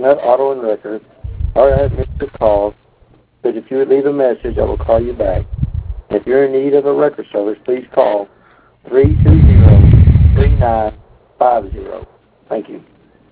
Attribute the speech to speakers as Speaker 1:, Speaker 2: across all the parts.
Speaker 1: Chestnut Auto and Record. Sorry I had missed your calls, but if you would leave a message, I will call you back. If you're in need of a record service, please call 320-3950. Thank you.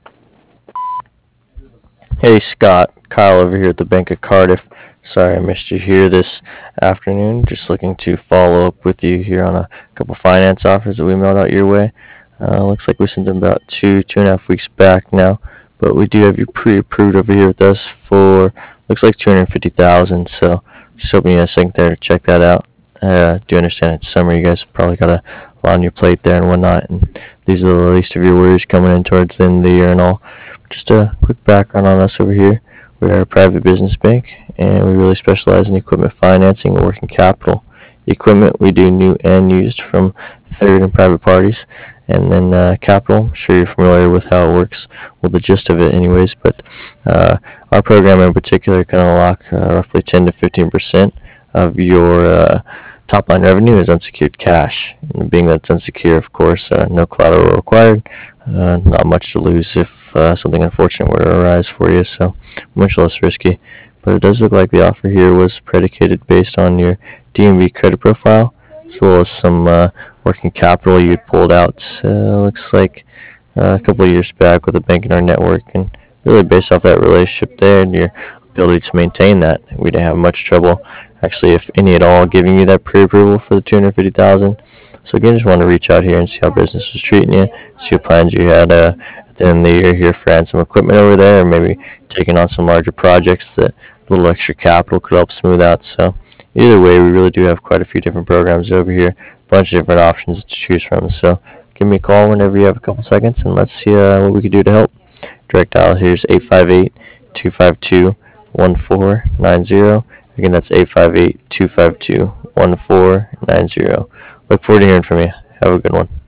Speaker 2: Hey Scott, Kyle over here at the Bank of Cardiff. Sorry I missed you here this afternoon. Just looking to follow up with you here on a couple finance offers that we mailed out your way. Looks like we sent them about two and a half weeks back now, but we do have you pre-approved over here with us for looks like 250,000. So just hoping you have a second there to check that out. Do understand it's summer. You guys probably got a lot on your plate there and whatnot, and these are the least of your worries coming in towards the end of the year and all. Just a quick background on us over here. We are a private business bank, and we really specialize in equipment financing and working capital. Equipment we do new and used from third and private parties, and then capital. I'm sure you're familiar with how it works, well the gist of it anyways. But our program in particular can unlock roughly 10 to 15% of your top line revenue is unsecured cash. And being that it's unsecured, of course, no collateral required. Not much to lose if something unfortunate were to arise for you, so much less risky. But it does look like the offer here was predicated based on your DMV credit profile, as well as some working capital you had pulled out. Looks like a couple of years back with a bank in our network, and really based off that relationship there and your ability to maintain that, we didn't have much trouble, actually, if any at all, giving you that pre-approval for the 250,000. So again, just want to reach out here and see how business was treating you, see what plans you had at the end of the year here for adding some equipment over there, or maybe taking on some larger projects that a little extra capital could help smooth out. So either way, we really do have quite a few different programs over here, a bunch of different options to choose from. So give me a call whenever you have a couple seconds, and let's see what we can do to help. Direct dial here is 858-252-1490. Again, that's 858-252-1490. Look forward to hearing from you. Have a good one.